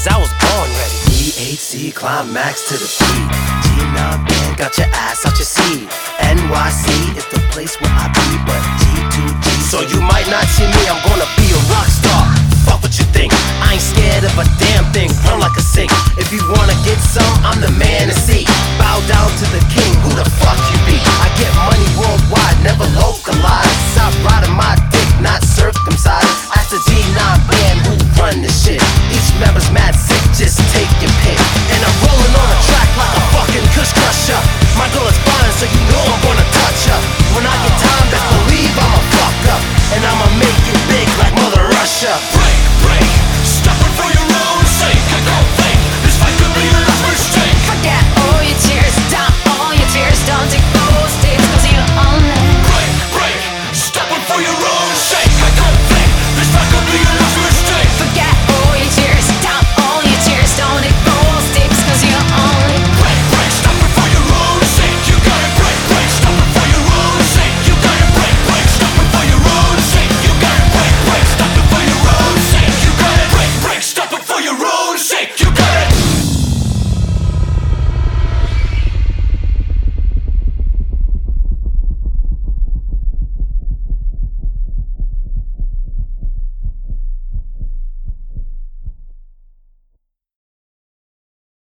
cause I was born ready. THC, climax to the beat. G9 band got your ass out your seat. NYC is the place where I be, but G2G. So you might not see me, I'm gonna be a rock star. Fuck what you think,